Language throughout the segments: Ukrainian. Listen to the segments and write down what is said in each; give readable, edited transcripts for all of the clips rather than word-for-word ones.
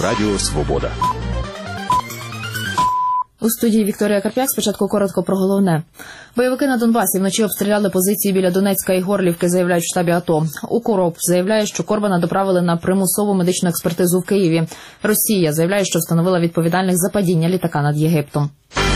Радіо Свобода. У студії Вікторія Карп'як. Спочатку коротко про головне. Бойовики на Донбасі вночі обстріляли позиції біля Донецька і Горлівки, заявляють в штабі АТО. УКРОП заявляє, що Корбана доправили на примусову медичну експертизу в Києві. Росія заявляє, що встановила відповідальних за падіння літака над Єгиптом.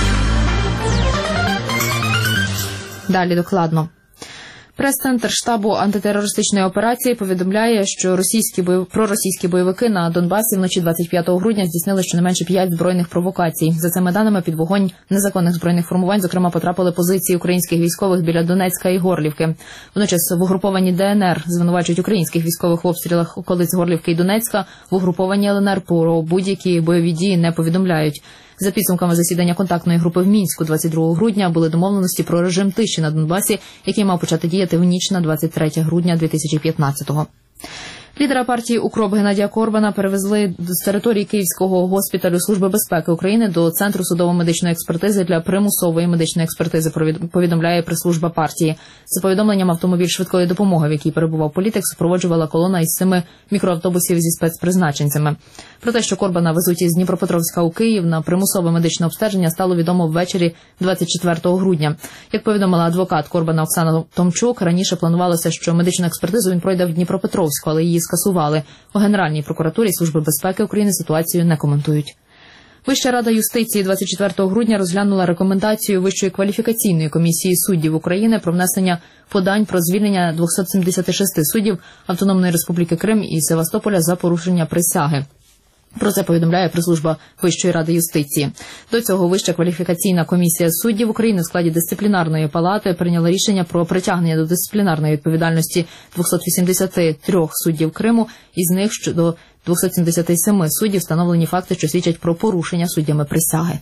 Далі докладно. Прес-центр штабу антитерористичної операції повідомляє, що проросійські бойовики на Донбасі вночі 25 грудня здійснили щонайменше 5 збройних провокацій. За цими даними, під вогонь незаконних збройних формувань, зокрема, потрапили позиції українських військових біля Донецька і Горлівки. Водночас в угрупованні ДНР звинувачують українських військових в обстрілах околиць Горлівки і Донецька. В угрупованні ЛНР про будь-які бойові дії не повідомляють. За підсумками засідання контактної групи в Мінську 22 грудня були домовленості про режим тиші на Донбасі, який мав почати діяти в ніч на 23 грудня 2015-го. Лідера партії УКРОП Геннадія Корбана перевезли з території Київського госпіталю Служби безпеки України до Центру судово-медичної експертизи для примусової медичної експертизи, повідомляє прес-служба партії. За повідомленням, автомобіль швидкої допомоги, в якій перебував політик, супроводжувала колона із 7 мікроавтобусів зі спецпризначенцями. Про те, що Корбана везуть із Дніпропетровська у Київ на примусове медичне обстеження, стало відомо ввечері 24 грудня. Як повідомила адвокат Корбана Оксана Томчук, раніше планувалося, що медичну експертизу він пройде в Дніпропетровську, але її скасували. У Генеральній прокуратурі Служби безпеки України ситуацію не коментують. Вища рада юстиції 24 грудня розглянула рекомендацію Вищої кваліфікаційної комісії суддів України про внесення подань про звільнення 276 суддів Автономної Республіки Крим і Севастополя за порушення присяги. Про це повідомляє прес-служба Вищої ради юстиції. До цього Вища кваліфікаційна комісія суддів України в складі дисциплінарної палати прийняла рішення про притягнення до дисциплінарної відповідальності 283 суддів Криму, із них щодо 277 суддів встановлені факти, що свідчать про порушення суддями присяги.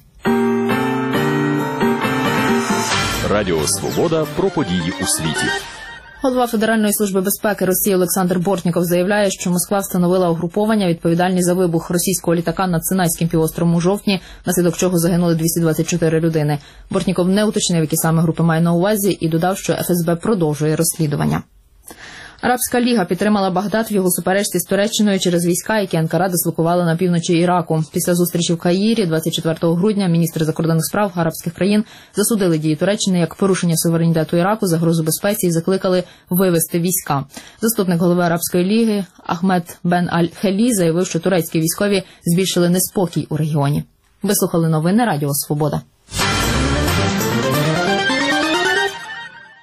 Радіо Свобода про події у світі. Голова Федеральної служби безпеки Росії Олександр Бортніков заявляє, що Москва встановила угруповання, відповідальні за вибух російського літака над Синайським півостровом у жовтні, внаслідок чого загинули 224 людини. Бортніков не уточнив, які саме групи має на увазі, і додав, що ФСБ продовжує розслідування. Арабська ліга підтримала Багдад в його суперечці з Туреччиною через війська, які Анкара дислокувала на півночі Іраку. Після зустрічі в Каїрі 24 грудня міністри закордонних справ арабських країн засудили дії Туреччини як порушення суверенітету Іраку, загрозу безпеці і закликали вивести війська. Заступник голови Арабської ліги Ахмед Бен Аль-Хелі заявив, що турецькі військові збільшили неспокій у регіоні. Ви слухали новини Радіо Свобода.